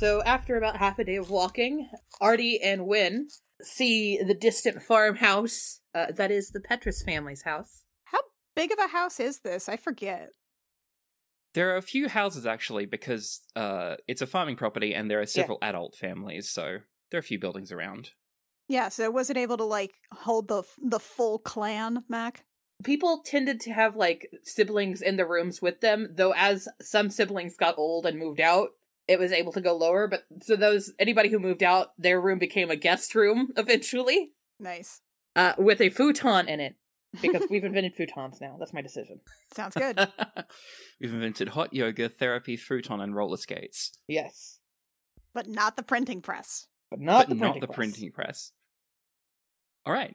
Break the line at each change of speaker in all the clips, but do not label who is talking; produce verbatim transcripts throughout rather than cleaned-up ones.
So after about half a day of walking, Artie and Wynn see the distant farmhouse. Uh, that is the Petrus family's house.
How big of a house is this? I forget.
There are a few houses, actually, because uh, it's a farming property and there are several yeah. adult families, so there are a few buildings around.
Yeah, so it wasn't able to, like, hold the the full clan, Mac?
People tended to have, like, siblings in the rooms with them, though as some siblings got old and moved out, it was able to go lower, but so those, anybody who moved out, their room became a guest room, eventually.
Nice.
Uh, with a futon in it. Because we've invented futons now. That's my decision.
Sounds good.
We've invented hot yoga, therapy, futon, and roller skates.
Yes.
But not the printing press.
But not
but
the printing
not the
press.
printing press. All right.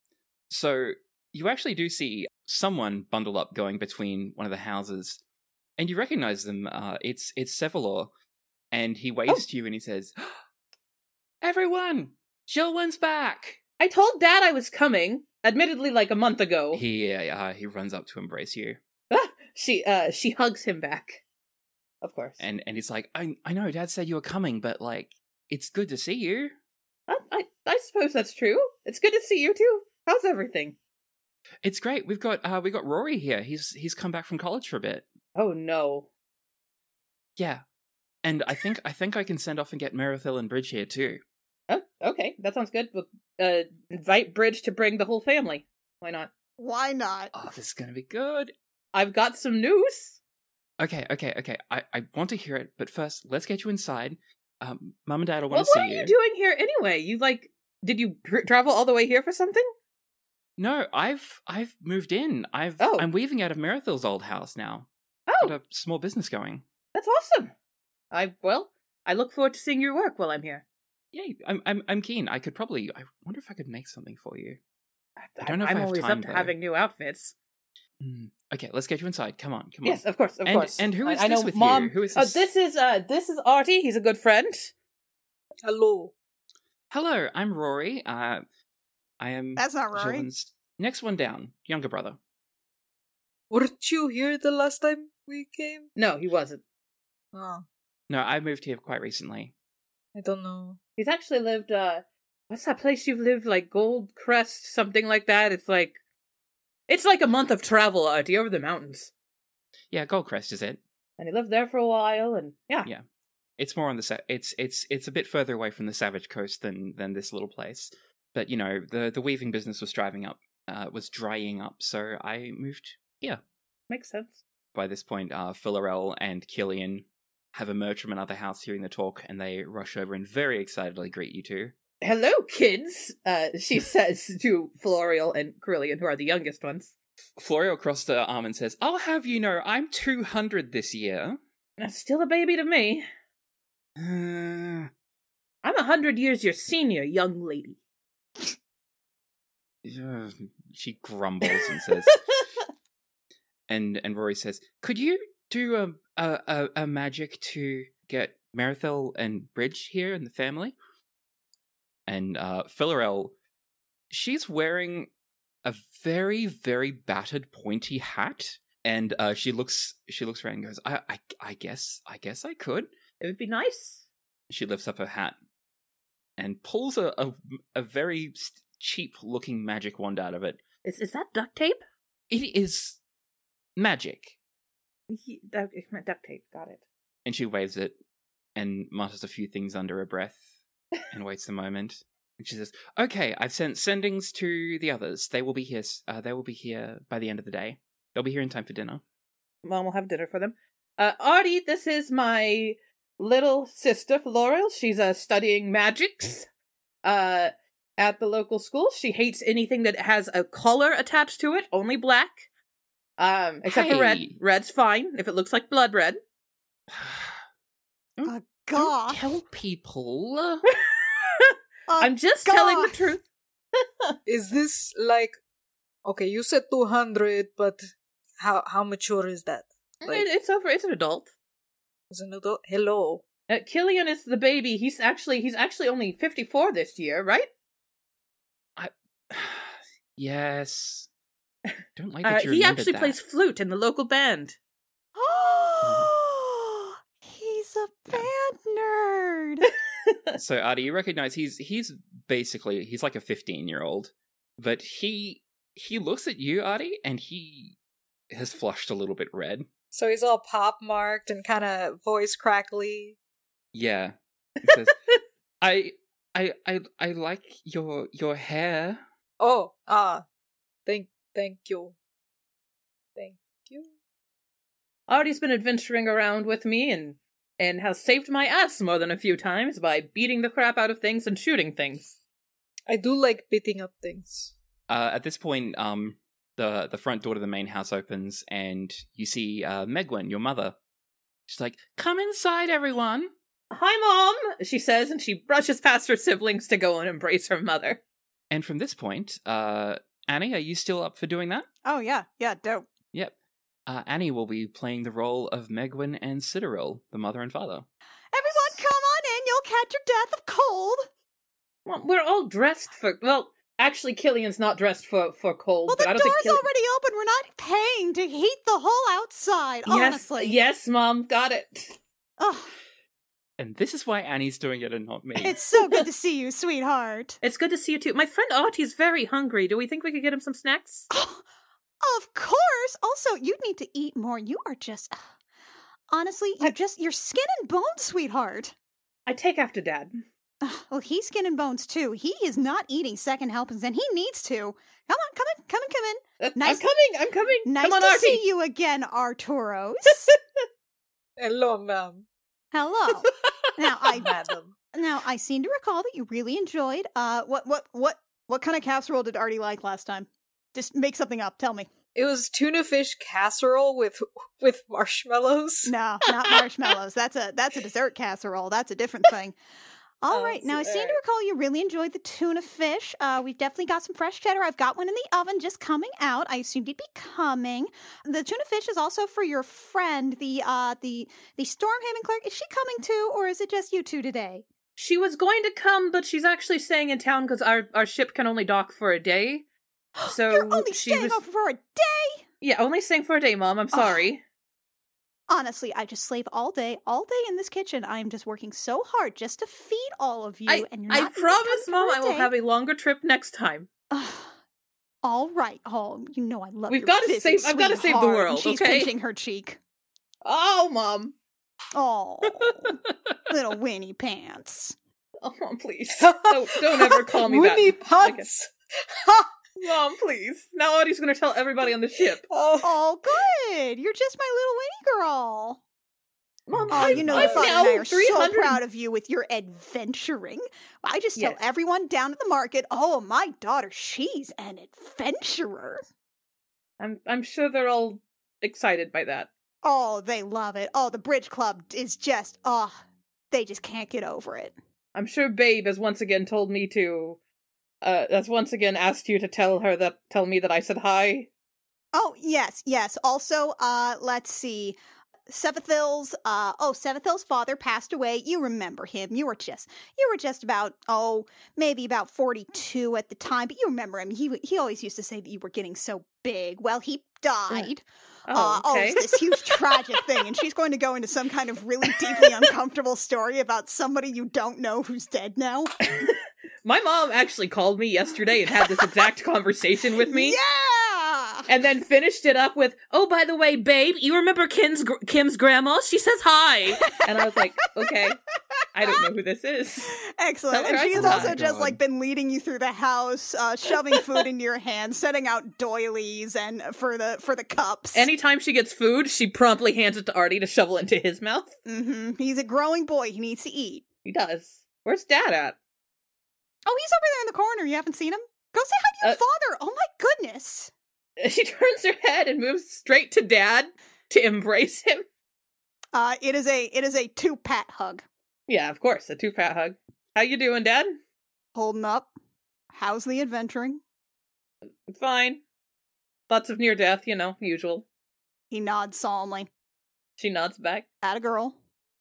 So you actually do see someone bundle up going between one of the houses, and you recognize them. Uh, it's it's Sevalor, and he waves oh. to you and he says, "Everyone, Jilwyn's back."
I told Dad I was coming. Admittedly, like a month ago.
He uh, he runs up to embrace you.
Ah, she uh she hugs him back. Of course.
And and he's like, I I know Dad said you were coming, but like it's good to see you.
I I, I suppose that's true. It's good to see you too. How's everything?
It's great. We've got uh we got Rory here. He's he's come back from college for a bit.
Oh no.
Yeah. And I think I think I can send off and get Merithil and Bridge here too.
Oh, okay. That sounds good. We'll uh, invite Bridge to bring the whole family. Why not?
Why not?
Oh, this is going to be good.
I've got some news.
Okay, okay, okay. I, I want to hear it, but first, let's get you inside. Um, Mum and Dad will want
well,
to see you.
What are you doing here anyway? You, like, did you tr- travel all the way here for something?
No, I've I've moved in. I've
oh.
I'm weaving out of Merithil's old house now.
Oh.
Got a small business going.
That's awesome. I, well, I look forward to seeing your work while I'm here.
Yeah, I'm I'm I'm keen. I could probably. I wonder if I could make something for you. I don't know
I'm
if I have
always
time,
up to
though.
having new outfits.
Mm. Okay, let's get you inside. Come on, come on.
Yes, of course, of
and,
course.
And who is
I,
this
I know,
with
Mom,
you? Who is this?
Uh, this is uh, this is Artie. He's a good friend.
Hello.
Hello, I'm Rory. Uh, I am.
That's not Rory.
Jilwyn's next one down, younger brother.
Weren't you here the last time we came?
No, he wasn't.
Oh.
No, I moved here quite recently.
I don't know.
He's actually lived, uh, what's that place you've lived, like, Gold Crest, something like that? It's like, it's like a month of travel, Artie, over the mountains.
Yeah, Goldcrest is it.
And he lived there for a while, and, yeah.
Yeah. It's more on the, sa- it's, it's, it's a bit further away from the Savage Coast than, than this little place. But, you know, the, the weaving business was driving up, uh, was drying up, so I moved here.
Makes sense.
By this point, uh, Philarel and Killian have emerged from another house hearing the talk, and they rush over and very excitedly greet you two.
Hello, kids, uh, she says to Florial and Carillion, who are the youngest ones.
Florial crossed her arm and says, I'll have you know, I'm two hundred this year.
That's still a baby to me.
Uh...
I'm a hundred years your senior, young lady.
Uh, she grumbles and says... and and Rory says, could you do a, a, a, a magic to get Merithil and Bridge here in the family? And uh, Philarel, she's wearing a very, very battered, pointy hat, and uh, she looks she looks around and goes, I, I, I guess, I guess I could.
It would be nice.
She lifts up her hat and pulls a a, a very cheap-looking magic wand out of it.
Is is that duct tape?
It is magic.
He, duct, duct tape, got it.
And she waves it and mutters a few things under her breath and waits a moment. And she says, okay, I've sent sendings to the others. They will be here uh, They will be here by the end of the day. They'll be here in time for dinner.
Mom will have dinner for them. Uh, Artie, this is my little sister, Laurel. She's uh, studying magics uh, at the local school. She hates anything that has a color attached to it, only black. Um, except
hey.
for red. Red's fine, if it looks like blood red.
Oh,
Don't
God.
tell people.
I'm just
God.
telling the truth.
Is this like... Okay, you said two hundred, but how how mature is that? Like,
It, it's over. It's an adult.
as an adult? Hello.
Uh, Killian is the baby. He's actually he's actually only fifty-four this year, right?
I... Yes. Don't like
Uh,
that you
he
remembered
actually
that.
plays flute in the local band.
Oh, he's He's a bad nerd.
So Artie, you recognize he's he's basically he's like a fifteen year old, but he he looks at you, Artie, and he has flushed a little bit red.
So he's all pop marked and kind of voice crackly.
Yeah. He says, I I I I like your your hair.
Oh, ah, thank thank you, thank you.
Artie's been adventuring around with me and and has saved my ass more than a few times by beating the crap out of things and shooting things.
I do like beating up things.
Uh, at this point, um, the the front door to the main house opens, and you see uh, Megwin, your mother. She's like, "Come inside, everyone."
Hi, Mom, she says, and she brushes past her siblings to go and embrace her mother.
And from this point, uh, Annie, are you still up for doing that?
Oh, yeah. Yeah, dope.
Yep. Uh, Annie will be playing the role of Megwin and Citadel, the mother and father.
Everyone, come on in. You'll catch your death of cold.
Well, we're all dressed for... Well, actually, Killian's not dressed for, for cold.
Well,
but
the
I don't
door's
think Kill-
already open. We're not paying to heat the whole outside,
yes,
honestly.
Yes, Mom, got it.
Ugh,
And this is why Annie's doing it and not me.
it's so good to see you, sweetheart.
It's good to see you, too. My friend Artie's very hungry. Do we think we could get him some snacks?
Of course. Also, you need to eat more. You are just... Honestly, you're just... You're skin and bones, sweetheart.
I take after Dad.
Ugh, well, he's skin and bones, too. He is not eating second helpings, and he needs to. Come on, come in, come in, come in.
Uh,
Nice-
I'm coming, I'm coming.
Nice
Come on,
to
Artie.
see you again, Arturos.
Hello, ma'am.
Hello. Now, I...
Madam.
Now, I seem to recall that you really enjoyed, uh, what, what, what, what kind of casserole did Artie like last time? Just make something up. Tell me.
It was tuna fish casserole with with marshmallows.
No, not marshmallows. That's a that's a dessert casserole. That's a different thing. All
Oh,
right. Now, I seem
alright.
to recall you really enjoyed the tuna fish. Uh, we've definitely got some fresh cheddar. I've got one in the oven just coming out. I assumed you'd be coming. The tuna fish is also for your friend, the uh, the the Stormhaven clerk. Is she coming too, or is it just you two today?
She was going to come, but she's actually staying in town because our, our ship can only dock for a day. So
You're only
she
staying
was,
over for a day.
Yeah, only staying for a day, Mom. I'm
Oh.
sorry.
Honestly, I just slave all day, all day in this kitchen. I am just working so hard just to feed all of you,
I,
and you're
I
not even
promise,
coming
Mom,
for
I
a
will
day.
have a longer trip next time.
Ugh. All right. Oh, you know I love
We've
your
gotta
physics,
save- I've gotta save the
sweetheart.
world,
She's
okay?
pinching her cheek.
Oh, Mom.
Oh, little Winnie Pants.
Oh, Mom, please. Don't, don't ever call me
Winnie
that.
Pants.
Mom, please. Now Audie's going to tell everybody on the ship.
Oh,
Oh, good. You're just my little Winnie girl.
Mom,
Oh,
I'm,
you know,
I'm
the father
now
and I are so
300
proud of you with your adventuring. I just tell
Yes.
everyone down at the market, oh, my daughter, she's an adventurer.
I'm, I'm sure they're all excited by that.
Oh, they love it. Oh, the Bridge Club is just, oh, they just can't get over it.
I'm sure Babe has once again told me to, uh, has once again asked you to tell her that, tell me that I said hi.
Oh, yes, yes. Also, uh, let's see. Sevathil's, uh, oh, Sevathil's father passed away. You remember him. You were just, you were just about, oh, maybe about forty-two at the time, but you remember him. He, he always used to say that you were getting so big. Well, he died.
Oh,
uh,
okay.
oh, it's this huge tragic thing. And she's going to go into some kind of really deeply uncomfortable story about somebody you don't know who's dead now.
My mom actually called me yesterday and had this exact conversation with me.
Yeah!
And then finished it up with, "Oh, by the way, babe, you remember Kim's gr- Kim's grandma? She says hi." And I was like, "Okay, I don't know who this is."
Excellent.
Tell
And
her
she
I
has
said
also
hi.
just
God.
like been leading you through the house, uh, shoving food into your hands, setting out doilies and for the for the cups.
Anytime she gets food, she promptly hands it to Artie to shovel into his mouth.
hmm He's a growing boy. He needs to eat.
He does. Where's Dad at?
Oh, he's over there in the corner. You haven't seen him? Go say hi to your
Uh,
father. Oh my goodness.
She turns her head and moves straight to Dad to embrace him.
Uh, it is a it is a two pat hug.
Yeah, of course, a two-pat hug. How you doing, Dad?
Holding up. How's the adventuring?
Fine. Lots of near death, you know, usual.
He nods solemnly.
She nods back.
At a girl.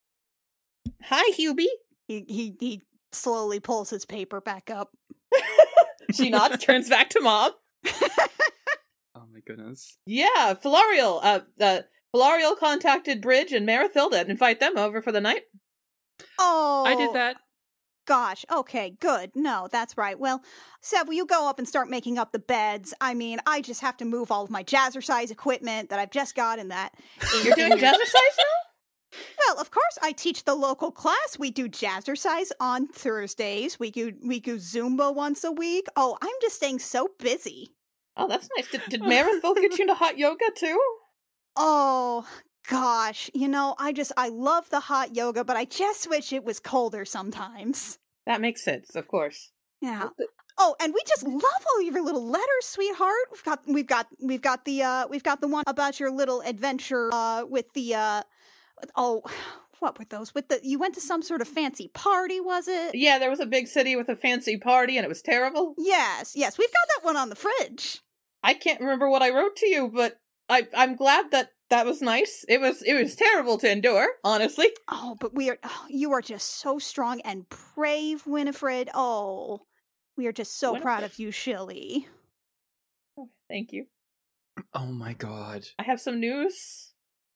Hi, Hubie.
He he he slowly pulls his paper back up.
She nods, turns back to Mom.
Oh my goodness.
Yeah, Florial. Uh, uh, Florial contacted Bridge and Marithilda to invite them over for the night.
Oh,
I did that.
Gosh, okay, good. No, that's right. Well, Seb, will you go up and start making up the beds? I mean, I just have to move all of my jazzercise equipment that I've just got in that. in-
You're doing
in-
jazzercise now?
Well, of course, I teach the local class. We do jazzercise on Thursdays. We do we do Zumba once a week. Oh, I'm just staying so busy.
Oh, that's nice. Did, did Marithil get you into hot yoga too?
Oh, gosh. You know, I just, I love the hot yoga, but I just wish it was colder sometimes.
That makes sense, of course.
Yeah. Oh, and we just love all your little letters, sweetheart. We've got, we've got, we've got the, uh, we've got the one about your little adventure, uh, with the, uh, oh, what were those? With the, you went to some sort of fancy party, was it?
Yeah, there was a big city with a fancy party and it was terrible.
Yes, yes. We've got that one on the fridge.
I can't remember what I wrote to you, but I, I'm glad that that was nice. It was it was terrible to endure, honestly.
Oh, but we are, oh, you are just so strong and brave, Winifred. Oh, we are just so
Winifred.
proud of you, Shilly.
Oh, thank you.
Oh my god.
I have some news.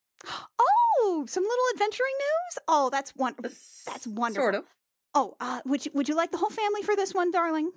Oh, some little adventuring news? Oh, that's one. That's wonderful.
Sort of.
Oh, uh, would you would you like the whole family for this one, darling?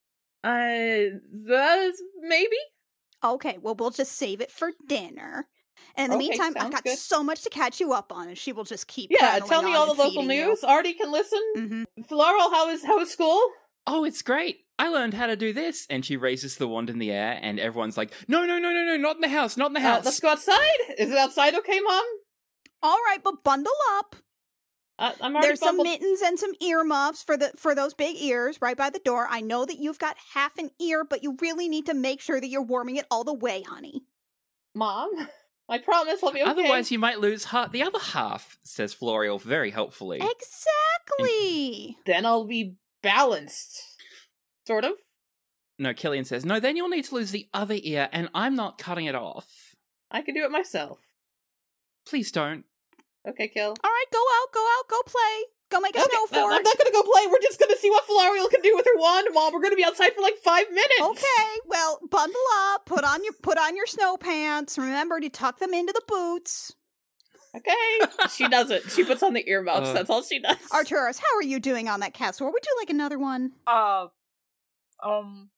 Uh, that's maybe?
Okay, well, we'll just save it for dinner. And in the
Okay,
meantime, I've
sounds
got
good.
so much to catch you up on, and she will just keep.
Yeah,
prattling
tell me
on
all the
and
local
feeding you.
news. Artie can listen.
Mhm.
Floral, how is how is school?
Oh, it's great. I learned how to do this. And she raises the wand in the air, and everyone's like, no, no, no, no, no, not in the house, not in the
Uh,
house.
let's go outside. Is it outside okay, Mom?
All right, but bundle up.
Uh, I'm already
There's some
bumbled-
mittens and some earmuffs for the for those big ears right by the door. I know that you've got half an ear, but you really need to make sure that you're warming it all the way, honey.
Mom, I promise I'll be okay.
Otherwise, you might lose ha- the other half, says Florial very helpfully.
Exactly.
Then I'll be balanced. Sort of.
No, Killian says, no, then you'll need to lose the other ear, and I'm not cutting it off.
I can do it myself.
Please don't.
Okay, Kill.
All right, go out, go out, go play. Go make a
Okay,
snow
no,
fort.
I'm not gonna go play. We're just gonna see what Florial can do with her wand, Mom. We're gonna be outside for like five minutes.
Okay, well, bundle up, put on your put on your snow pants. Remember to tuck them into the boots.
Okay. She doesn't. She puts on the earmuffs.
Uh,
That's all she does.
Arturus, how are you doing on that castle? Would you like another one?
Uh, um,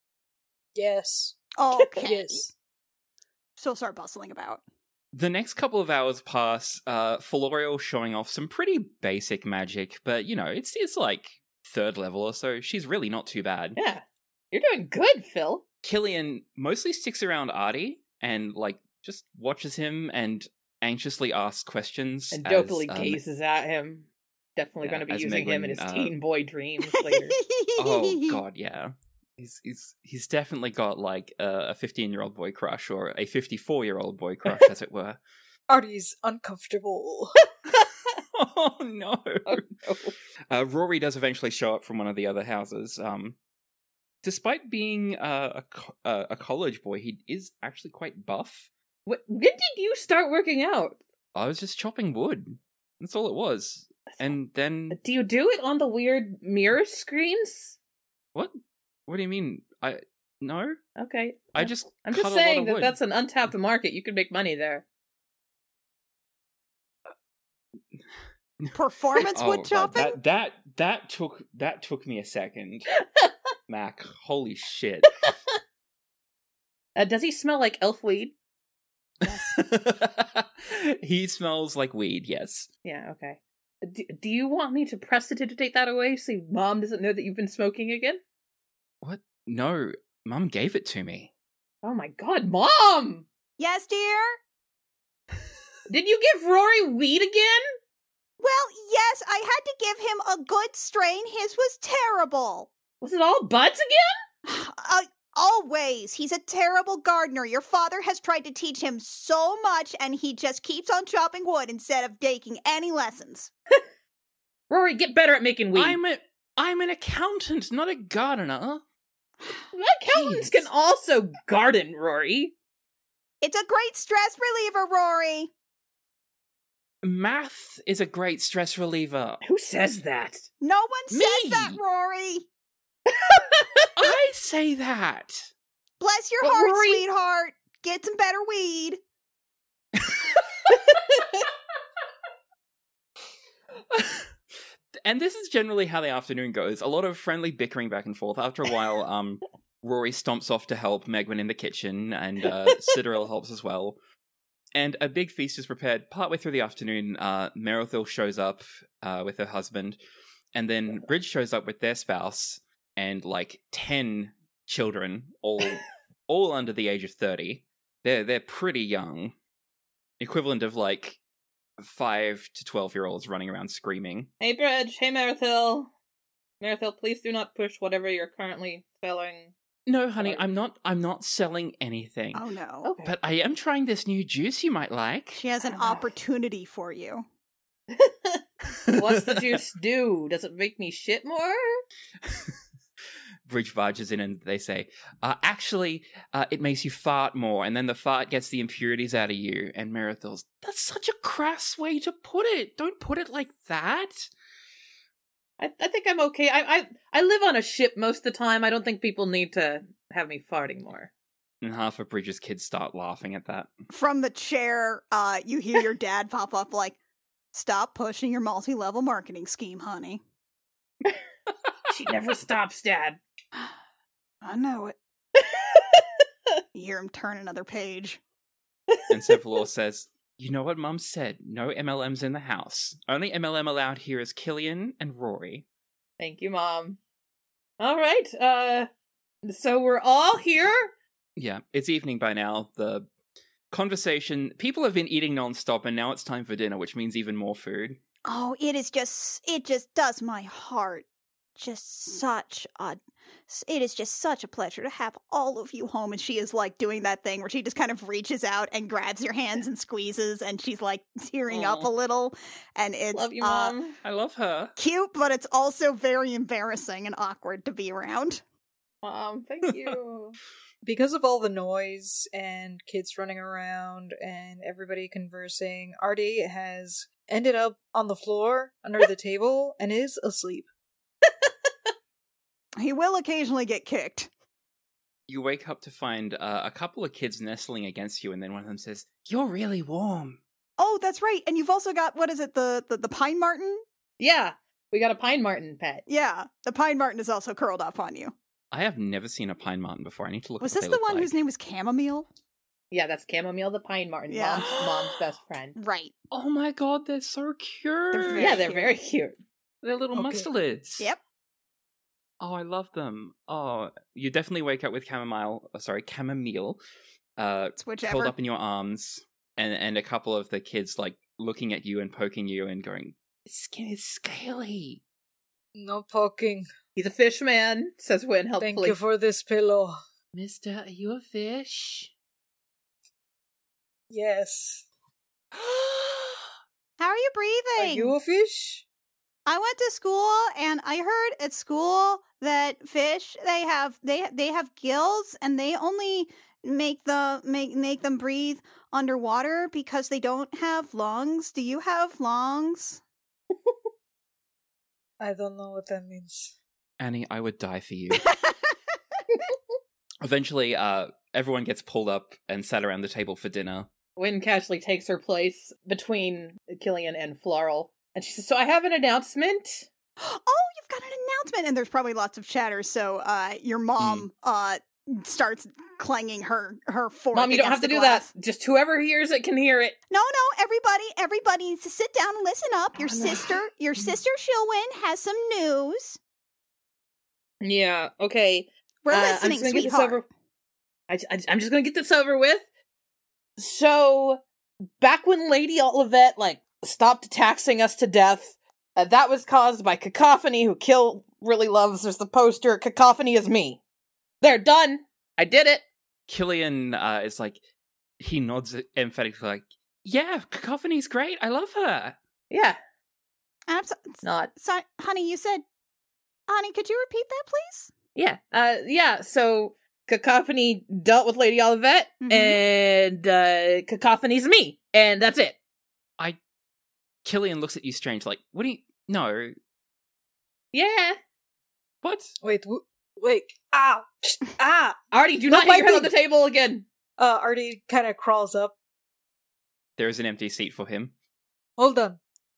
yes.
Okay.
Yes.
So start bustling about.
The next couple of hours pass, uh, Florial showing off some pretty basic magic, but, you know, it's it's like third level or so. She's really not too bad.
Yeah. You're doing good, Phil.
Killian mostly sticks around Artie and, like, just watches him and anxiously asks questions.
And
as,
dopily
um,
gazes at him. Definitely
yeah,
going to be
as
using him
Meglin,
in his
uh,
teen boy dreams later.
Oh, God, yeah. He's, he's, he's definitely got, like, a fifteen-year-old boy crush, or a fifty-four-year-old boy crush, as it were.
Artie's uncomfortable.
Oh, no.
Oh, no.
Uh, Rory does eventually show up from one of the other houses. Um, despite being uh, a, co- uh, a college boy, he is actually quite buff.
Wh- When did you start working out?
I was just chopping wood. That's all it was. And then...
Do you do it on the weird mirror screens?
What? What do you mean? I... No?
Okay.
I just
I'm
cut
just
a lot
saying
of
that
wood.
that's an untapped market. You could make money there.
Performance
Oh,
wood
God,
chopping?
That, that, that, took, that took me a second. Mac, holy shit.
Uh, does he smell like elf weed?
He smells like weed, yes.
Yeah, okay. Do, do you want me to prestidigitate that away so Mom doesn't know that you've been smoking again?
What? No, Mum gave it to me.
Oh my god, Mom!
Yes, dear?
Did you give Rory weed again?
Well, yes, I had to give him a good strain. His was terrible.
Was it all buds again?
Uh, always. He's a terrible gardener. Your father has tried to teach him so much, and he just keeps on chopping wood instead of taking any lessons.
Rory, get better at making weed.
I'm a, I'm an accountant, not a gardener.
Accountants
Jeez.
can also garden, Rory.
It's a great stress reliever, Rory.
Math is a great stress reliever.
Who says that?
No one
Me.
says that, Rory.
I say that.
Bless your
But
heart,
Rory-
sweetheart. Get some better weed.
And this is generally how the afternoon goes. A lot of friendly bickering back and forth. After a while, um, Rory stomps off to help Megwin in the kitchen, and uh, Citadel helps as well. And a big feast is prepared. Partway through the afternoon, uh, Merothil shows up uh, with her husband, and then Bridge shows up with their spouse and like ten children, all all under the age of thirty. They're they're pretty young, equivalent of like five to twelve year olds running around screaming.
Hey, Bridge. Hey, Merothil. Merothil, please do not push whatever you're currently selling.
No, honey, I'm not. I'm not selling anything.
Oh no.
Okay.
But I am trying this new juice you might like.
She has an opportunity for you.
What's the juice do? Does it make me shit more?
Bridge barges in and they say, uh, actually, uh, it makes you fart more, and then the fart gets the impurities out of you. And Merothil's, that's such a crass way to put it. Don't put it like that.
I, I think I'm okay. I, I I live on a ship most of the time. I don't think people need to have me farting more.
And half of Bridge's kids start laughing at that.
From the chair, uh, you hear your dad pop up like, stop pushing your multi-level marketing scheme, honey.
She never stops, Dad.
I know it. You hear him turn another page.
And Cephalor says, you know what Mum said, no M L Ms in the house. Only M L M allowed here is Killian and Rory.
Thank you, Mom. All right, uh, so we're all here?
Yeah, it's evening by now. The conversation, people have been eating non-stop, and now it's time for dinner, which means even more food.
Oh, it is just, it just does my heart just such a, it is just such a pleasure to have all of you home. And she is like doing that thing where she just kind of reaches out and grabs your hands and squeezes, and she's like tearing
Aww.
up a little. And it's
Love you,
uh,
Mom.
I love her.
cute, but it's also very embarrassing and awkward to be around.
Mom, thank you.
Because of all the noise and kids running around and everybody conversing, Artie has ended up on the floor under the table and is asleep.
He will occasionally get kicked.
You wake up to find uh, a couple of kids nestling against you, and then one of them says, you're really warm.
Oh, that's right. And you've also got, what is it, the, the, the Pine Martin?
Yeah, we got a Pine Martin pet.
Yeah, the Pine Martin is also curled up on you.
I have never seen a pine marten before. I need to look
Was
what
this
they
the
look
one
like.
whose name was Chamomile?
Yeah, that's Chamomile the Pine Martin,
Yeah.
mom's, mom's best friend.
Right.
Oh my god, they're so cute.
They're very
Yeah, they're
cute.
very cute.
They're little
Okay.
mustelids.
Yep.
Oh, I love them. Oh, you definitely wake up with chamomile, uh, sorry, chamomile, uh,
It's whichever.
curled up in your arms, and and a couple of the kids like looking at you and poking you and going, "His skin is scaly."
No poking.
He's a fish man, says Win helpfully.
Thank you for this pillow.
Mister, are you a fish?
Yes.
How are you
Are
breathing?
you a fish?
I went to school and I heard at school that fish they have they they have gills and they only make the make make them breathe underwater because they don't have lungs. Do you have lungs?
I don't know what that means.
Annie, I would die for you. Eventually, uh, everyone gets pulled up and sat around the table for dinner.
Win casually takes her place between Killian and Floral. And she says, so I have an announcement.
Oh, you've got an announcement, and there's probably lots of chatter. So, uh, your mom uh starts clanging her her fork.
Mom, you don't have
against
to
the
do
glass.
that. Just whoever hears it can hear it.
No, no, everybody, everybody needs to sit down and listen up. Your
Oh, no.
sister, your sister Shilwyn has some news.
Yeah, okay.
We're
Uh, I'm
listening,
just gonna get this
sweetheart.
over. I, I, I'm just gonna get this over with. So, back when Lady Olivet, like, stopped taxing us to death, uh, that was caused by Cacophony, who Kill really loves. There's the poster. Cacophony is me. They're done. I did it.
Killian uh, is like, he nods emphatically, like, yeah, Cacophony's great. I love her.
Yeah,
Abs-
not.
so, honey, you said, honey, could you repeat that, please?
Yeah. Uh, yeah, so Cacophony dealt with Lady Olivet,
Mhm.
and uh, Cacophony's me. And that's it.
I. Killian looks at you strange, like, what do you. No.
Yeah.
What?
Wait, w- wait. Ow! Ah!
Artie, do
Not
not hit
my
your head on
big-
the table again.
Uh, Artie kind of crawls up.
There is an empty seat for him.
Hold on.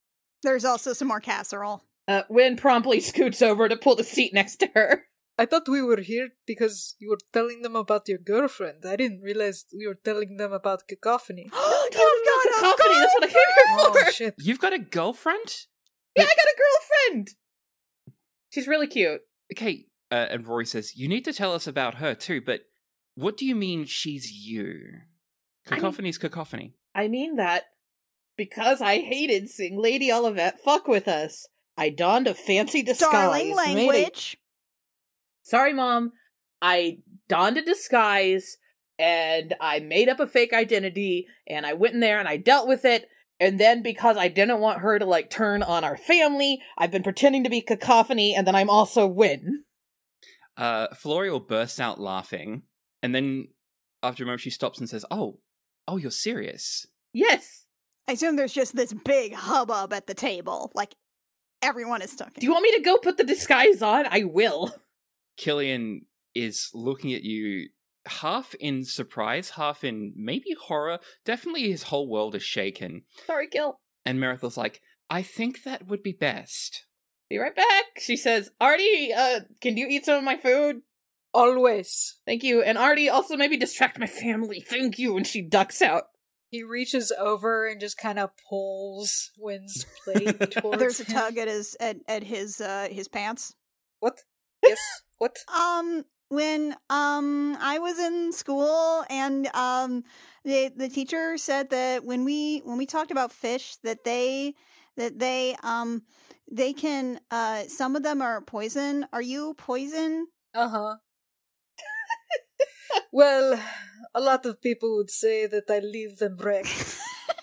There's also some more casserole.
Uh, Wynn promptly scoots over to pull the seat next to her.
I thought we were here because you were telling them about your girlfriend. I didn't realize we were telling them about cacophony.
You've got a
Cacophony, that's what I came here for!
Oh, shit.
You've got a girlfriend?
Yeah, I got a girlfriend! She's really cute.
Okay, uh, and Rory says, you need to tell us about her too, but what do you mean she's you?
I mean-
Cacophony's cacophony.
I mean that because I hated seeing Lady Olivet fuck with us. I donned a fancy disguise.
Darling
made a-
language.
Sorry, Mom. I donned a disguise, and I made up a fake identity, and I went in there and I dealt with it, and then because I didn't want her to, like, turn on our family, I've been pretending to be Cacophony, and then I'm also Wynn.
Uh, Florial bursts out laughing, and then after a moment she stops and says, oh, oh, you're serious?
Yes.
I assume there's just this big hubbub at the table. Like, everyone is talking.
Do you want me to go put the disguise on? I will.
Killian is looking at you half in surprise, half in maybe horror. Definitely his whole world is shaken.
Sorry, Gil.
And Merethel's like, I think that would be best.
Be right back. She says, Artie, uh, can you eat some of my food?
Always.
Thank you. And Artie, also maybe distract my family. Thank you. And she ducks out.
He reaches over and just kind of pulls Wynn's plate towards
There's a
him.
tug at his at, at his uh his pants.
What? Yes? What?
Um when um I was in school and um the the teacher said that when we when we talked about fish that they that they um they can uh some of them are poison. Are you poison?
Uh-huh. Well, a lot of people would say that I leave them wrecked.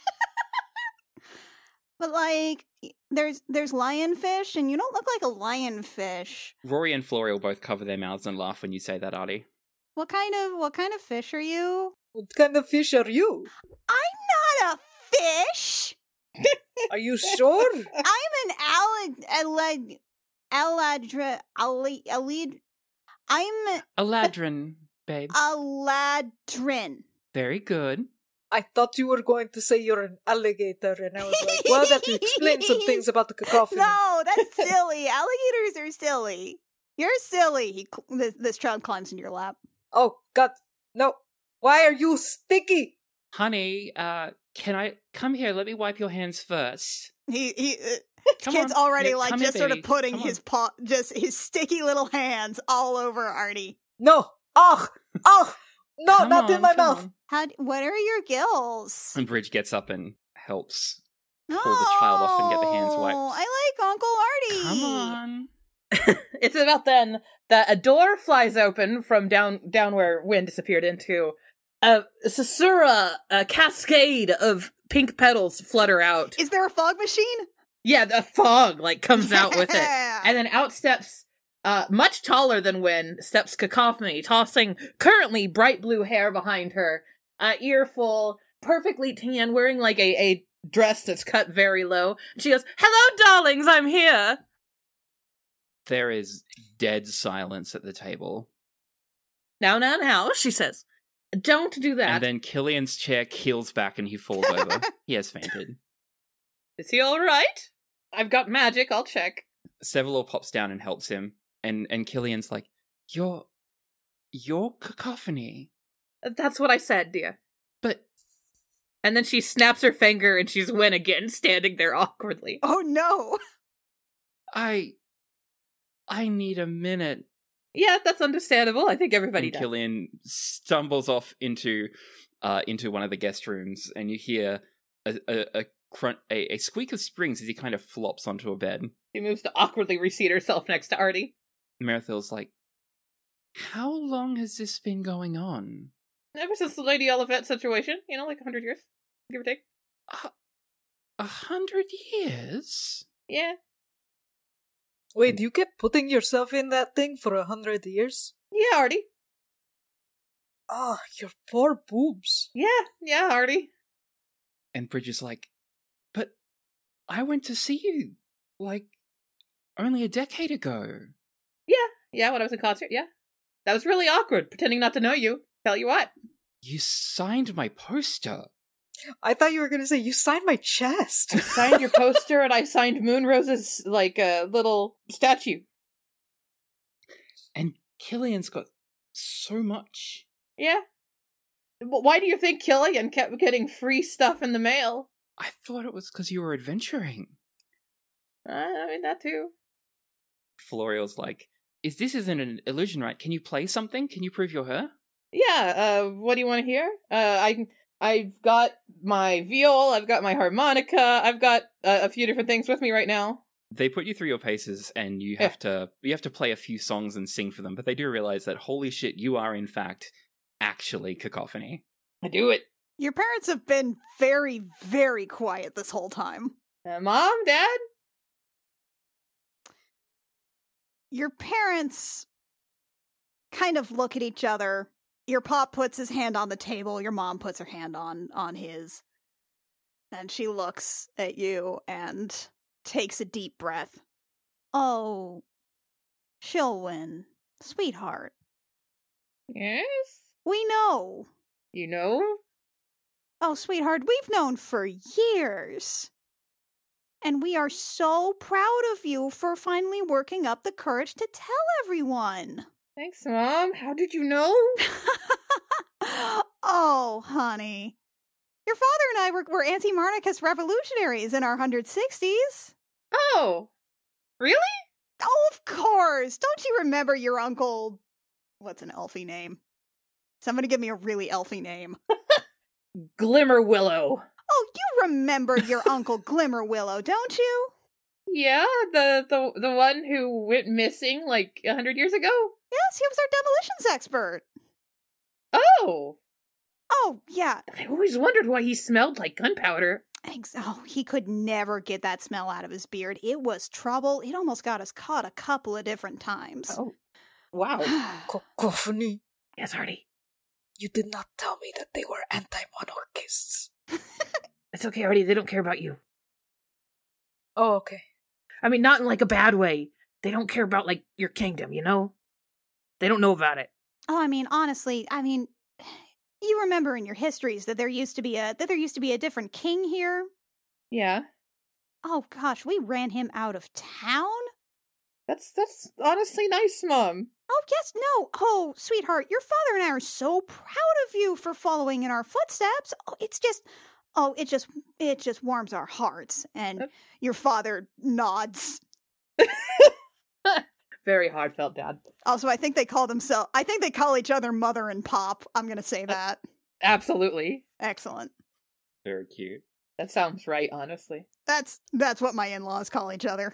But like there's there's lionfish and you don't look like a lionfish.
Rory and Florial both cover their mouths and laugh when you say that, Artie.
What kind of what kind of fish are you?
What kind of fish are you?
I'm not a fish.
Are you sure?
I'm an alad alad aladra alid alid. I'm
Aladrin, babe.
a ladrin.
Very good.
I thought you were going to say you're an alligator, and I was like, well, that would explain some things about the cacophony.
No, that's silly. Alligators are silly. You're silly. He cl- this, this child climbs in your lap.
Oh, God. No. Why are you sticky?
Honey, uh, can I come here? Let me wipe your hands first.
He he. Uh,
Come
kid's
on.
already
Yeah,
like
come
just
here,
sort of
baby.
putting
Come
his
on.
paw, just his sticky little hands all over Artie.
No. Oh, oh, no,
Come
not in
on,
my
come
mouth.
on.
How? d- What are your gills?
And Bridge gets up and helps pull the child off and get the hands wiped.
Oh, I like Uncle Artie.
Come on.
It's about then that a door flies open from down down where Wynn disappeared into. A Sasura, a cascade of pink petals flutter out.
Is there a fog machine?
Yeah, the fog like comes out with it.
Yeah.
And then out steps, uh, much taller than Wynn, steps Cacophony, tossing currently bright blue hair behind her, uh, earful, perfectly tan, wearing like a, a dress that's cut very low. She goes, "Hello, darlings, I'm here."
There is dead silence at the table.
Now, now, now, she says, "Don't do that."
And then Killian's chair keels back and he falls over. He has fainted.
Is he all right? I've got magic. I'll check.
Sevalor pops down and helps him. And, and Killian's like, You're... You're Cacophony.
That's what I said, dear.
But...
And then she snaps her finger and she's Wynn again, standing there awkwardly.
Oh no.
I... I need a minute.
Yeah, that's understandable. I think everybody
And
does.
Killian stumbles off into uh, into one of the guest rooms, and you hear a a, a, crunch, a a squeak of springs as he kind of flops onto a bed.
She moves to awkwardly reseat herself next to Artie.
Merethel's like, "How long has this been going on?"
Ever since the Lady Olivet situation, you know, like a hundred years, give or take.
A, a hundred years?
Yeah,
Wait, you kept putting yourself in that thing for a hundred years?
yeah, Artie.
Ah, your poor boobs.
Yeah, yeah, Artie.
And Bridge is like, "But I went to see you, like, only a decade ago."
Yeah, yeah, when I was in concert, yeah. That was really awkward, pretending not to know you. Tell you what.
You signed my poster.
I thought you were going to say, you signed my chest.
I signed your poster and I signed Moonrose's, like, a uh, little statue.
And Killian's got so much.
Yeah. Why do you think Killian kept getting free stuff in the mail?
I thought it was because you were adventuring.
Uh, I mean, that too.
Florial's like, is this isn't an illusion, right? Can you play something? Can you prove you're her?
Yeah, uh, what do you want to hear? Uh, I, I've got my viol, I've got my harmonica, I've got uh, a few different things with me right now.
They put you through your paces, and you have yeah. to you have to play a few songs and sing for them, but they do realize that, holy shit, you are in fact actually Cacophony.
I do it.
Your parents have been very, very quiet this whole time.
Uh, Mom, Dad?
Your parents kind of look at each other. Your pop puts his hand on the table. Your mom puts her hand on, on his. And she looks at you and takes a deep breath. Oh, Shilwyn, sweetheart.
Yes?
We know.
You know?
Oh, sweetheart, we've known for years. And we are so proud of you for finally working up the courage to tell everyone.
Thanks, Mom. How did you know?
Oh, honey. Your father and I were, were anti-Marnicus revolutionaries in our one hundred sixties.
Oh, really?
Oh, of course. Don't you remember your uncle... What's an elfie name? Somebody give me a really elfie name.
Glimmerwillow.
Oh, you remember your Uncle Glimmerwillow, don't you?
Yeah, the, the the one who went missing like a hundred years ago?
Yes, he was our demolitions expert.
Oh.
Oh, yeah.
I always wondered why he smelled like gunpowder.
Ex- oh, he could never get that smell out of his beard. It was trouble. It almost got us caught a couple of different times.
Oh, wow.
Cacophony.
Yes, Artie.
You did not tell me that they were anti-monarchists.
It's okay, Artie. They don't care about you.
Oh, okay.
I mean, not in like a bad way. They don't care about like your kingdom, you know? They don't know about it.
Oh, I mean, honestly, I mean, you remember in your histories that there used to be a that there used to be a different king here?
Yeah.
Oh gosh, we ran him out of town?
That's that's honestly nice, Mom.
Oh, yes, no. Oh, sweetheart, your father and I are so proud of you for following in our footsteps. Oh, it's just, oh, it just, it just warms our hearts. And That's... your father nods.
Very heartfelt, Dad.
Also, I think they call themselves, I think they call each other Mother and Pop. I'm going to say that.
Uh, absolutely.
Excellent.
Very cute.
That sounds right, honestly.
That's, that's what my in-laws call each other.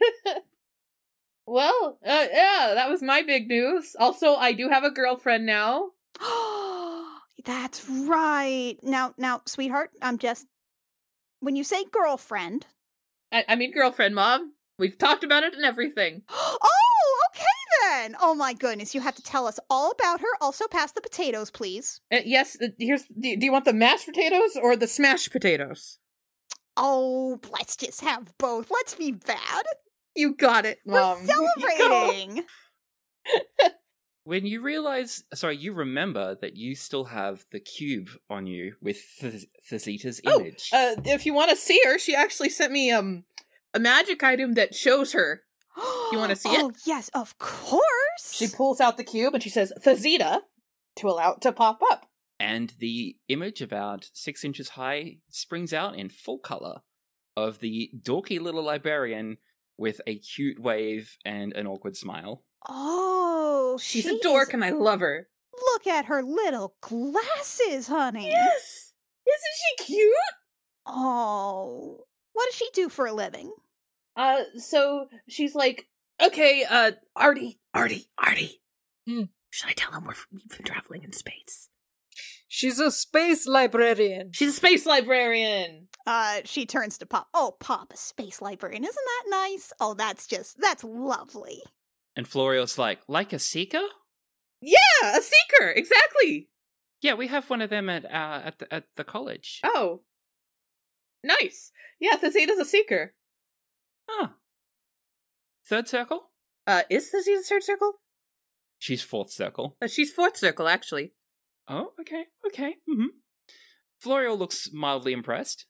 Well, uh, yeah, that was my big news. Also, I do have a girlfriend now.
That's right. Now, now, sweetheart, I'm just... When you say girlfriend...
I, I mean girlfriend, Mom. We've talked about it and everything.
Oh, okay then! Oh my goodness, you have to tell us all about her. Also, pass the potatoes, please.
Uh, yes, uh, here's... Do, do you want the mashed potatoes or the smashed potatoes?
Oh, let's just have both. Let's be bad.
You got it, Mom.
We're celebrating!
When you realize, sorry, you remember that you still have the cube on you with Th- Thazita's image.
Oh, uh, if you want to see her, she actually sent me um a magic item that shows her. You want to see
oh,
it?
Oh, yes, of course!
She pulls out the cube and she says, Thazita, to allow it to pop up.
And the image, about six inches high, springs out in full color of the dorky little librarian with a cute wave and an awkward smile.
Oh,
she's a dork
is...
and I love her.
Look at her little glasses, honey.
Yes! Isn't she cute?
Oh, what does she do for a living?
Uh, so she's like, okay, uh, Artie, Artie, Artie.
Hmm.
Should I tell him we're, we've been traveling in space?
She's a space librarian.
She's a space librarian.
Uh, she turns to Pop. Oh, Pop, a space librarian. Isn't that nice? Oh, that's just, that's lovely.
And Florial's like, like a seeker?
Yeah, a seeker, exactly.
Yeah, we have one of them at uh, at the, at the college.
Oh, nice. Yeah, Thazita's a seeker.
Huh. Third circle?
Uh, is Thazita's third circle?
She's fourth circle.
Uh, she's fourth circle, actually.
Oh, okay, okay. Mm-hmm. Florial looks mildly impressed.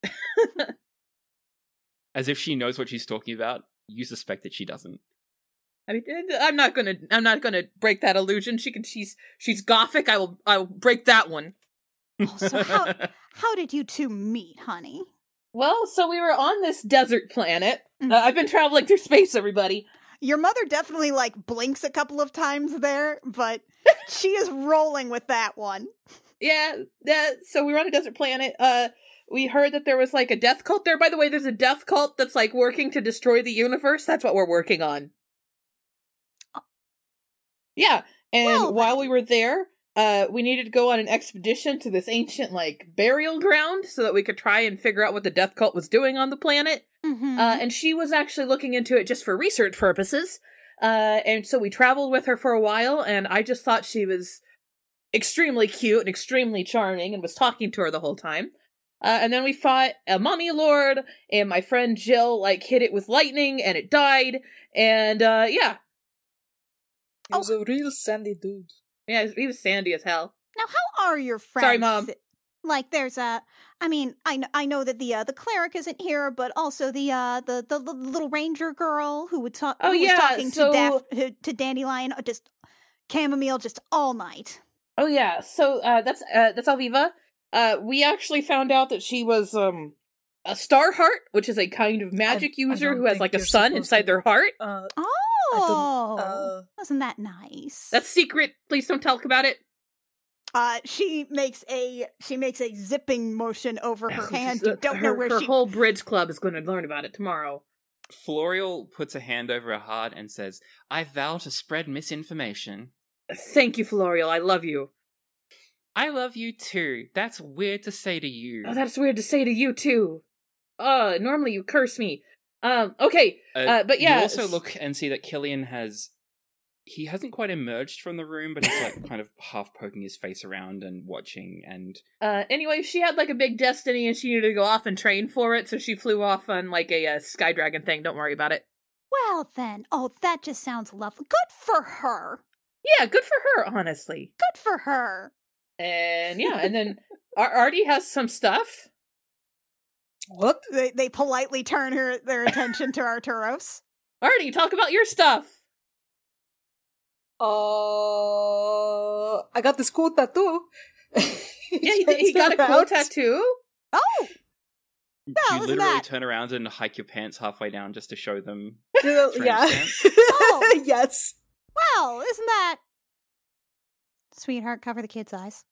As if she knows what she's talking about. You suspect that she doesn't.
I mean, I'm not gonna. I'm not gonna break that illusion. She can. She's. She's gothic. I will. I will break that one.
Oh, so how how did you two meet, honey?
Well, so we were on this desert planet.
Mhm.
Uh, I've been traveling through space, everybody.
Your mother definitely like blinks a couple of times there, but she is rolling with that one.
Yeah. That. So we were on a desert planet. Uh, we heard that there was like a death cult there. By the way, there's a death cult that's like working to destroy the universe. That's what we're working on. Yeah. And
Well,
while
then.
we were there, uh, we needed to go on an expedition to this ancient like burial ground so that we could try and figure out what the death cult was doing on the planet.
Mm-hmm.
Uh, and she was actually looking into it just for research purposes. Uh, and so we traveled with her for a while, and I just thought she was extremely cute and extremely charming and was talking to her the whole time. Uh, and then we fought a mummy lord, and my friend Jill, like, hit it with lightning, and it died. And, uh, yeah.
He was a real sandy dude.
Yeah, he was sandy as hell.
Now, how are your friends?
Sorry, Mom.
Like, there's a. I mean, I know, I know that the uh, the cleric isn't here, but also the uh the the, the little ranger girl who would talk.
Oh,
who
yeah,
was talking
so-
to Daph- to, to Dandelion, uh, just chamomile, just all night.
Oh, yeah, so, uh, that's, uh, that's Alviva. Uh, we actually found out that she was, um, a star heart, which is a kind of magic
I- I
user
don't
who has,
think
like, a
you're
sun
supposed
inside
to-
their heart.
Uh,
Oh,
uh,
wasn't that nice?
That's secret. Please don't talk about it.
Uh, she makes a she makes a zipping motion over her hand.
Uh,
You don't
her,
know where
her
she.
whole bridge club is going to learn about it tomorrow.
Florial puts a hand over her heart and says, I vow to spread misinformation.
Thank you, Florial. I love you.
I love you too. That's weird to say to you.
Oh, that's weird to say to you too. Uh, normally you curse me. Um, okay, uh, but yeah.
You also look and see that Killian has... He hasn't quite emerged from the room, but he's like kind of half poking his face around and watching and...
Uh, anyway, she had like a big destiny and she needed to go off and train for it, so she flew off on like a uh, sky dragon thing. Don't worry about it.
Well then, oh, that just sounds lovely. Good for her.
Yeah, good for her, honestly.
Good for her.
And yeah, and then Ar- Artie has some stuff.
what?
They they politely turn her their attention to Arturos.
Artie, talk about your stuff.
Uh, I got this cool tattoo.
Yeah, he, he got a cool tattoo.
Oh,
you
No, isn't
literally
that-
turn around and hike your pants halfway down just to show them.
Yeah.
Trench
Oh.
Yes.
well, isn't that sweetheart? Cover the kid's eyes.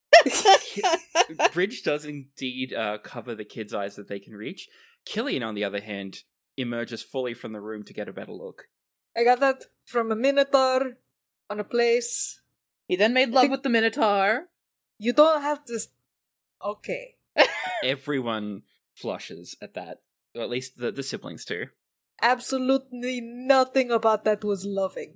Bridge does indeed uh, cover the kid's eyes that they can reach. Killian, on the other hand, emerges fully from the room to get a better look.
I got that from a minotaur on a place.
He then made love with the Minotaur.
You don't have to. s- Okay.
Everyone flushes at that. Or at least the, the siblings do.
Absolutely nothing about that was loving.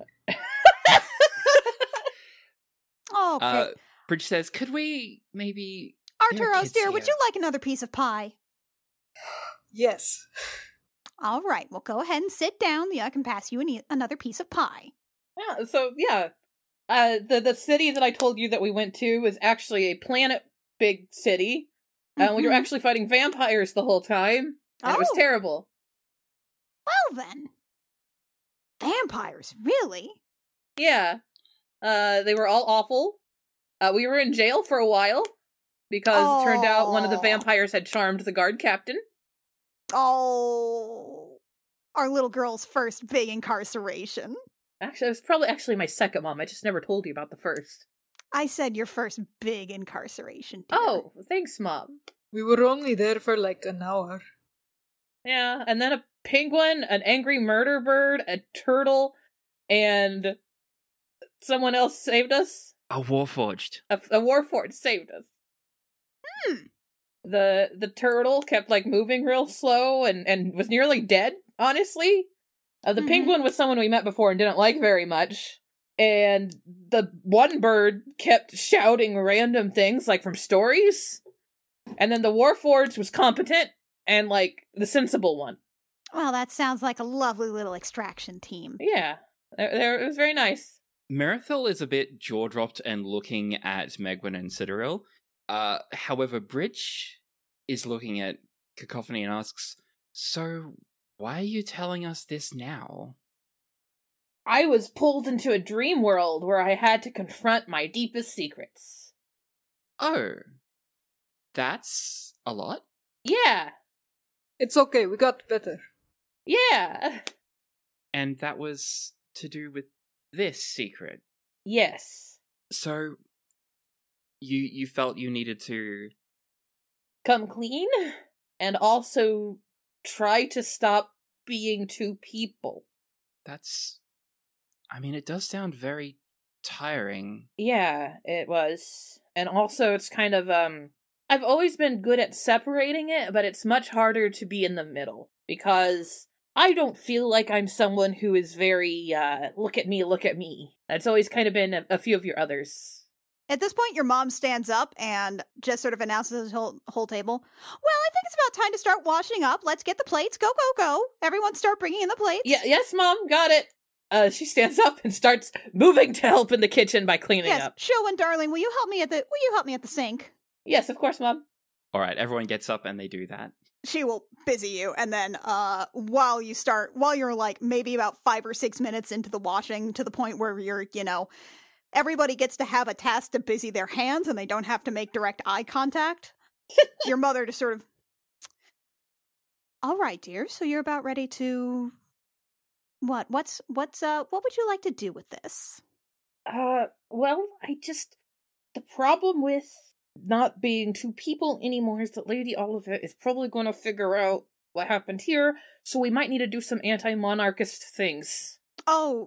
Oh, okay.
Uh, Bridge says, could we maybe... there are
Arturos,
kids
dear, would
here.
you like another piece of pie?
Yes.
All right, well, go ahead and sit down. Yeah, I can pass you an- another piece of pie.
Yeah, so yeah. Uh the the city that I told you that we went to was actually a planet big city. And we were
Mhm.
actually fighting vampires the whole time. And it was
Oh.
terrible.
Well, then. Vampires, really?
Yeah. Uh they were all awful. Uh we were in jail for a while because it turned out one of the
Aw.
vampires had charmed the guard captain.
Oh, our little girl's first big incarceration.
Actually, it was probably actually my second mom. I just never told you about the first.
I said your first big incarceration. Dear.
Oh, thanks, Mom.
We were only there for like an hour.
Yeah, and then a penguin, an angry murder bird, a turtle, and someone else saved us.
A Warforged.
A, a warforged saved us.
Hmm.
The the turtle kept like moving real slow and, and was nearly dead, honestly. Uh, the
Mhm.
penguin was someone we met before and didn't like very much. And the one bird kept shouting random things like from stories. And then the warforged was competent and like the sensible one.
Well, that sounds like a lovely little extraction team.
Yeah. There, there- it was very nice.
Merithil is a bit jaw-dropped and looking at Megwin and Citadel. Uh, however, Bridge is looking at Cacophony and asks, "So, why are you telling us this now?"
I was pulled into a dream world where I had to confront my deepest secrets.
Oh, that's a lot?
Yeah.
It's okay, we got better.
Yeah.
And that was to do with this secret.
Yes.
So, you you felt you needed to...
Come clean, and also try to stop being two people.
That's... I mean, it does sound very tiring.
Yeah, it was. And also, it's kind of, um... I've always been good at separating it, but it's much harder to be in the middle. Because I don't feel like I'm someone who is very, uh, look at me, look at me. That's always kind of been a, a few of your others.
At this point, your mom stands up and just sort of announces the whole, whole table. Well, I think it's about time to start washing up. Let's get the plates. Go, go, go. Everyone start bringing in the plates.
Yeah, yes, Mom, got it. Uh, she stands up and starts moving to help in the kitchen by cleaning
Yes,
up.
Showen, darling, will you help me at the will you help me at the sink?
Yes, of course, Mom.
Alright, everyone gets up and they do that.
She will busy you, and then uh while you start while you're like maybe about five or six minutes into the washing, to the point where you're, you know, everybody gets to have a task to busy their hands and they don't have to make direct eye contact. Your mother just sort of, all right, dear, so you're about ready to what? What's what's uh what would you like to do with this?
Uh, well, I just... The problem with not being two people anymore is that Lady Olivet is probably going to figure out what happened here, so we might need to do some anti-monarchist things.
Oh,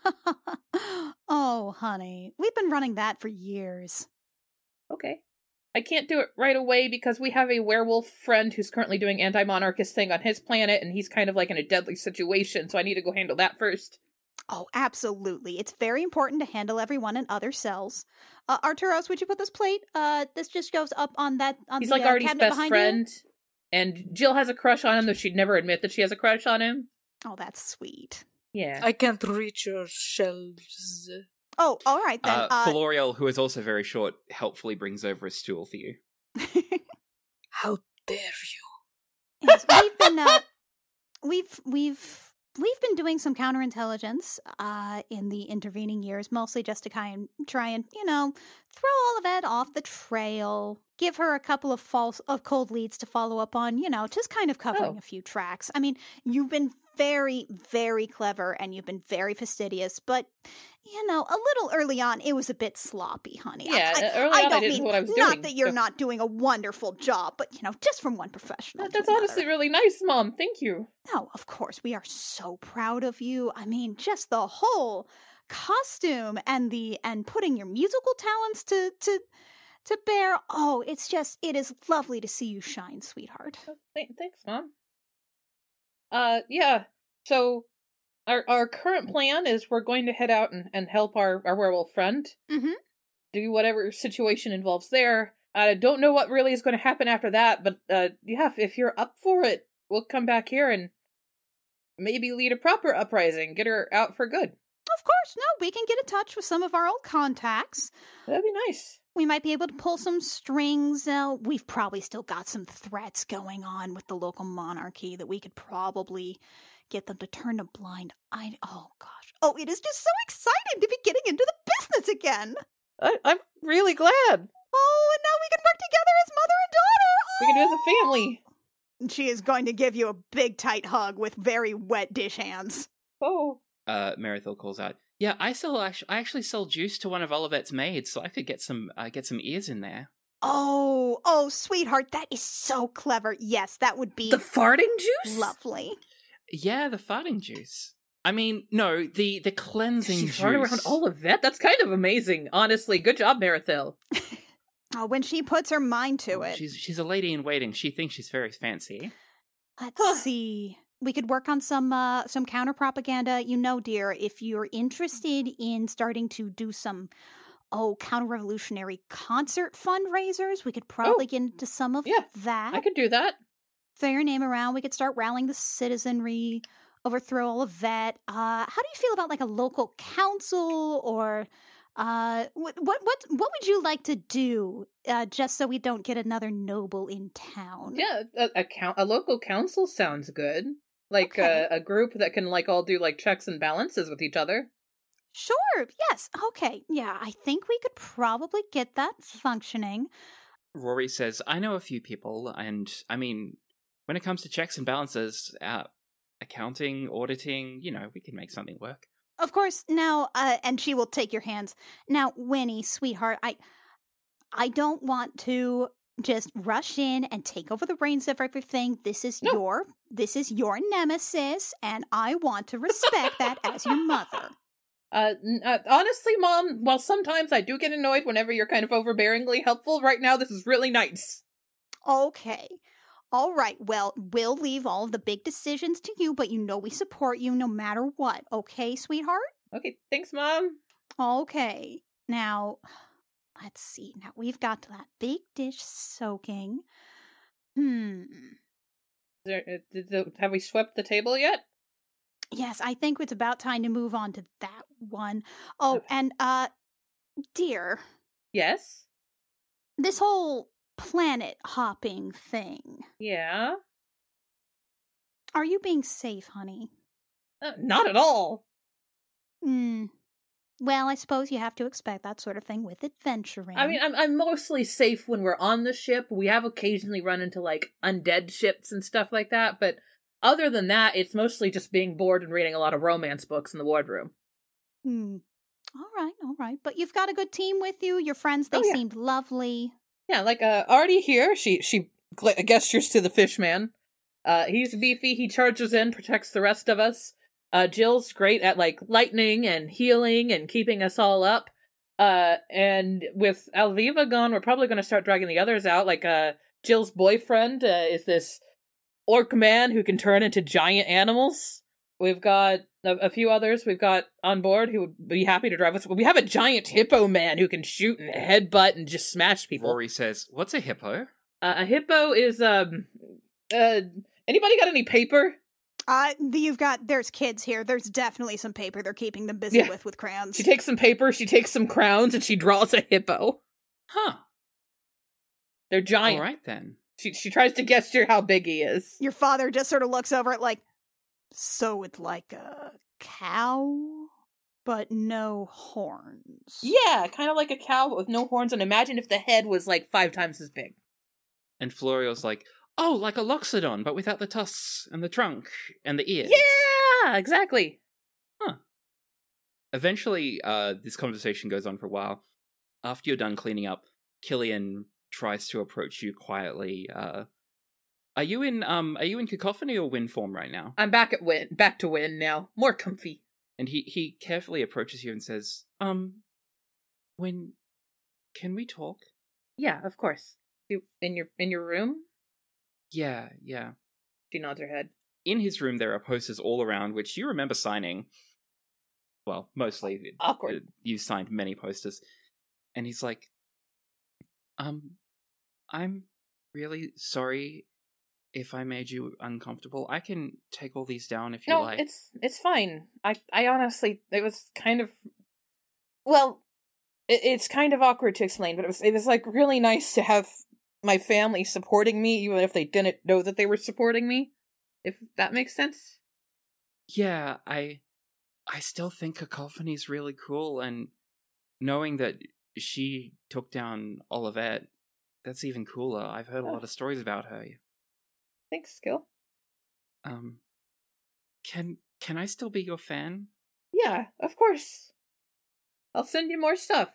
oh, honey, we've been running that for years.
Okay. I can't do it right away because we have a werewolf friend who's currently doing anti-monarchist thing on his planet, and he's kind of like in a deadly situation, so I need to go handle that first.
Oh, absolutely. It's very important to handle everyone in other cells. Uh, Arturos, would you put this plate? Uh, this just goes up on that on
He's
the
like
uh,
Artie's
cabinet
best
behind
friend,
you.
and Jill has a crush on him, though she'd never admit that she has a crush on him.
Oh, that's sweet.
Yeah.
I can't reach your shelves.
Oh, all right then.
Uh,
Uh,
Feloriel, who is also very short, helpfully brings over a stool for you.
How dare you?
yes, we've been uh, we've we've we've been doing some counterintelligence uh, in the intervening years, mostly just to kind of try and you know throw all of it off the trail, give her a couple of false of cold leads to follow up on, you know, just kind of covering
Oh.
a few tracks. I mean, you've been very, very clever and you've been very fastidious, but you know, a little early on, it was a bit sloppy, honey.
Yeah,
I, I,
early
I
on I
don't
didn't
mean
know what I was
not
doing,
that you're
so-
not doing a wonderful job, but you know, just from one professional.
That-
to
That's
another.
honestly really nice, Mom. Thank you.
No, of course, we are so proud of you. I mean, just the whole costume and the and putting your musical talents to to to bear. Oh, it's just it is lovely to see you shine, sweetheart.
Oh, th- thanks, Mom. Uh, yeah. So, our our current plan is we're going to head out and, and help our, our werewolf friend.
Mhm.
Do whatever situation involves there. I don't know what really is going to happen after that, but uh, yeah, if, if you're up for it, we'll come back here and maybe lead a proper uprising, get her out for good.
Of course, no, we can get in touch with some of our old contacts.
That'd be nice.
We might be able to pull some strings. Uh, we've probably still got some threats going on with the local monarchy that we could probably get them to turn a blind eye. Oh, gosh. Oh, it is just so exciting to be getting into the business again.
I, I'm really glad.
Oh, and now we can work together as mother and daughter.
We can do it as a family.
Oh! She is going to give you a big, tight hug with very wet dish hands.
Oh.
Uh, Merithil calls out, "Yeah, I sell. Actually, I actually sell juice to one of Olivet's maids, so I could get some. Uh, get some ears in there."
Oh, oh, sweetheart, that is so clever. Yes, that would be
The farting juice?
lovely.
Yeah, the farting juice. I mean, no, the the cleansing
She
juice.
farted around all of that? That's kind of amazing, honestly. Good job, Merithil.
Oh, when she puts her mind to it.
She's she's a lady in waiting. She thinks she's very fancy.
Let's
Huh.
see. We could work on some uh, some counter propaganda. You know, dear, if you're interested in starting to do some oh counter revolutionary concert fundraisers, we could probably
Oh,
get into some of
yeah,
that.
I could do that.
Throw your name around. We could start rallying the citizenry, overthrow all of that. Uh, how do you feel about like a local council or Uh, what what what what would you like to do? Uh, just so we don't get another noble in town.
Yeah, a, a, coun- a local council sounds good. Like
Okay.
uh, a group that can like all do like checks and balances with each other.
Sure. Yes. Okay. Yeah, I think we could probably get that functioning.
Rory says, I know a few people, and I mean, when it comes to checks and balances, uh, accounting, auditing, you know, we can make something work.
Of course. Now, uh, and she will take your hands. Now, Winnie, sweetheart, I, I don't want to just rush in and take over the reins of everything. This is
No.
your, this is your nemesis, and I want to respect that as your mother.
Uh, n- uh, honestly, Mom, while sometimes I do get annoyed whenever you're kind of overbearingly helpful, right now this is really nice.
Okay. All right. Well, we'll leave all of the big decisions to you, but you know we support you no matter what. Okay, sweetheart?
Okay, thanks, Mom.
Okay. Now, let's see. Now we've got that big dish soaking. Hmm.
Is there, uh, did the, have we swept the table yet?
Yes, I think it's about time to move on to that one. Oh,
Okay.
and, uh, dear,
Yes.
this whole planet hopping thing.
Yeah.
Are you being safe, honey?
Uh, not at all.
Hmm. Well, I suppose you have to expect that sort of thing with adventuring.
I mean, I'm I'm mostly safe when we're on the ship. We have occasionally run into like undead ships and stuff like that, but other than that, it's mostly just being bored and reading a lot of romance books in the wardroom.
Hmm. All right, all right. But you've got a good team with you. Your friends, they
Oh, yeah.
seemed lovely.
Yeah, like uh, Artie here. She she gl- gestures to the fish man. Uh, he's beefy. He charges in, protects the rest of us. Uh, Jill's great at like lightning and healing and keeping us all up. Uh, and with Alviva gone, we're probably going to start dragging the others out. Like uh, Jill's boyfriend uh, is this orc man who can turn into giant animals. We've got a, a few others we've got on board who would be happy to drive us. We have a giant hippo man who can shoot and headbutt and just smash people.
Rory says, what's a hippo?
Uh, a hippo is um uh anybody got any paper?
Uh, you've got, there's kids here. There's definitely some paper they're keeping them busy
Yeah.
with with crayons.
She takes some paper, she takes some crowns, and she draws a hippo.
Huh.
They're giant.
All right, then.
She she tries to gesture how big he is.
Your father just sort of looks over it like, so it's like a cow, but no horns.
Yeah, kind of like a cow but with no horns. And imagine if the head was like five times as big.
And Floriel's like, oh, like a loxodon, but without the tusks and the trunk and the ears.
Yeah, exactly.
Eventually, uh, this conversation goes on for a while. After you're done cleaning up, Killian tries to approach you quietly. Uh, are you in um are you in cacophony or wind form right now?
I'm back at win, back to win now. More comfy.
And he he carefully approaches you and says, um, when can we talk?
Yeah, of course. You in your in your room?
Yeah, yeah.
She nods her head.
In his room, there are posters all around, which you remember signing. Well, mostly.
Awkward.
uh, You signed many posters. And he's like, um, I'm really sorry if I made you uncomfortable. I can take all these down if you
No,
like.
it's it's fine. I I honestly, it was kind of, well, it, it's kind of awkward to explain, but it was it was like really nice to have my family supporting me, even if they didn't know that they were supporting me. If that makes sense.
Yeah, I I still think Cacophony's really cool, and knowing that she took down Olivette, that's even cooler. I've heard a
Oh.
lot of stories about her.
Thanks, Skill.
Um, can can I still be your fan?
Yeah, of course. I'll send you more stuff.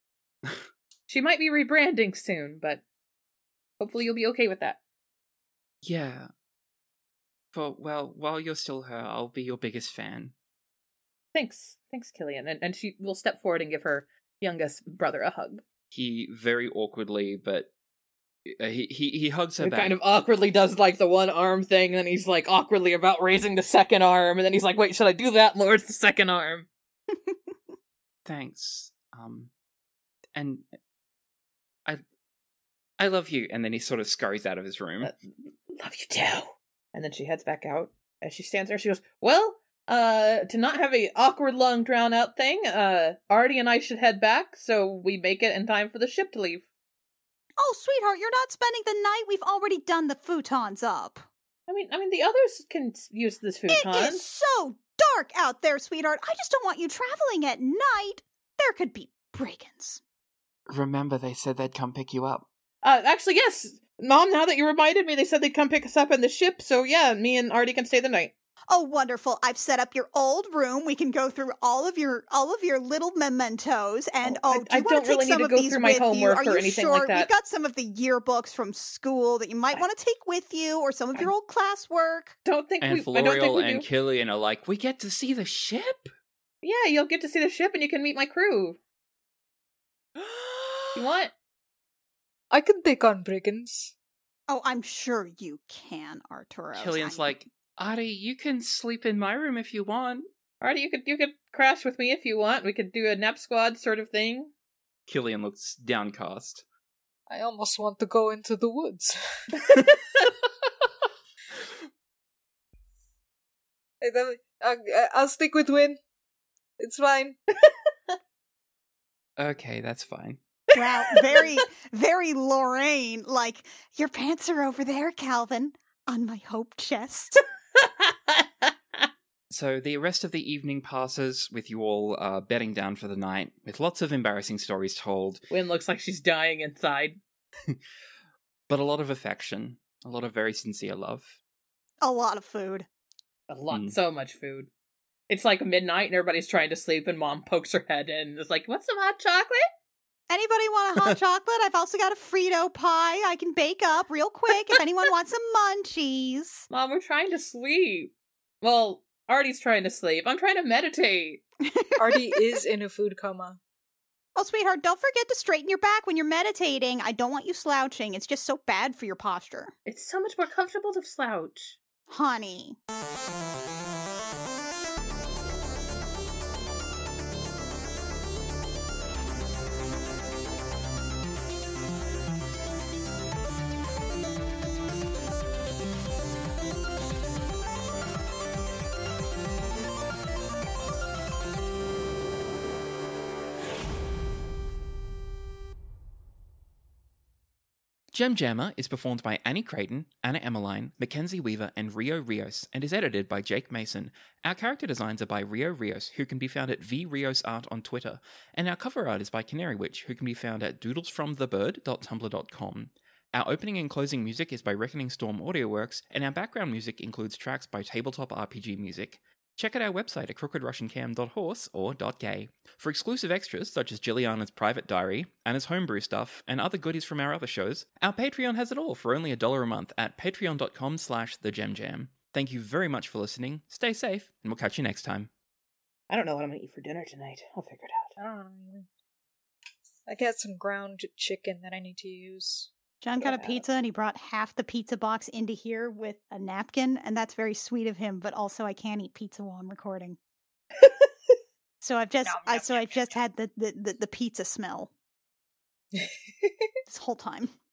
She might be rebranding soon, but hopefully you'll be okay with that.
Yeah. For well, while you're still her, I'll be your biggest fan.
Thanks. Thanks, Killian. And, and she will step forward and give her youngest brother a hug.
He very awkwardly, but uh, he, he he hugs her
He
back.
kind of awkwardly does like the one arm thing, and then he's like awkwardly about raising the second arm, and then he's like, wait, should I do that? Lowers the second arm.
Thanks. Um, and I I love you. And then he sort of scurries out of his room.
Uh, Love you too. And then she heads back out. As she stands there, she goes, well, uh, to not have a awkward long drawn out thing, uh, Artie and I should head back so we make it in time for the ship to leave.
Oh, sweetheart, you're not spending the night. We've already done the futons up.
I mean, I mean, the others can s- use this futon.
It is so dark out there, sweetheart. I just don't want you traveling at night. There could be brigands.
Remember, they said they'd come pick you up.
Uh, actually, yes, Mom. Now that you reminded me, they said they'd come pick us up in the ship. So yeah, me and Artie can stay the night.
Oh, wonderful. I've set up your old room. We can go through all of your all of your little mementos. And
Oh, I-
oh, do
I
you want
don't
to take
really need
some
to
of
go
these
through my
with you?
homework
Are
or
you
anything
sure?
like that.
We've got some of the yearbooks from school that you might
I-
want to take with you, or some of your old classwork.
Don't think
And
we. I don't think
Florial
we
and
do.
Killian are like, we get to see the ship?
Yeah, you'll get to see the ship and you can meet my crew. You want?
I can take on brigands.
Oh, I'm sure you can, Arturo.
Killian's like, Artie, you can sleep in my room if you want.
Artie, you could you could crash with me if you want. We could do a nap squad sort of thing.
Killian looks downcast.
I almost want to go into the woods. I don't- uh, uh, I'll stick with Win. It's fine.
Okay, that's fine.
Wow, very, very Lorraine. Like, your pants are over there, Calvin, on my hope chest.
So the rest of the evening passes with you all uh, bedding down for the night, with lots of embarrassing stories told,
Wynn looks like she's dying inside.
but a lot of affection, a lot of very sincere love.
A lot of food.
A lot,
Mm.
so much food. It's like midnight and everybody's trying to sleep, and Mom pokes her head in and is like, "Want some hot chocolate?"
Anybody want a hot chocolate? I've also got a Frito pie I can bake up real quick if anyone wants some munchies.
Mom, we're trying to sleep. Well, Artie's trying to sleep. I'm trying to meditate.
Artie is in a food coma.
Oh, sweetheart, don't forget to straighten your back when you're meditating. I don't want you slouching. It's just so bad for your posture.
It's so much more comfortable to slouch.
Honey.
Gem Jammer is performed by Annie Creighton, Anna Emmeline, Mackenzie Weaver, and Rio Rios, and is edited by Jake Mason. Our character designs are by Rio Rios, who can be found at vriosart on Twitter, and our cover art is by Canary Witch, who can be found at doodlesfromthebird dot tumblr dot com. Our opening and closing music is by Reckoning Storm AudioWorks, and our background music includes tracks by Tabletop R P G Music. Check out our website at crooked russian cam dot horse or .gay for exclusive extras such as Jilliana's private diary, Anna's homebrew stuff, and other goodies from our other shows. Our Patreon has it all for only a dollar a month at patreon dot com slash the gem jam. Thank you very much for listening, stay safe, and we'll catch you next time.
I don't know what I'm going to eat for dinner tonight. I'll figure it out.
I don't know either. I got some ground chicken that I need to use.
John got a
Yeah.
pizza and he brought half the pizza box into here with a napkin, and that's very sweet of him, but also I can't eat pizza while I'm recording. So I've just
Nom,
I
nom,
so
nom,
I've just had the, the, the, the pizza smell this whole time.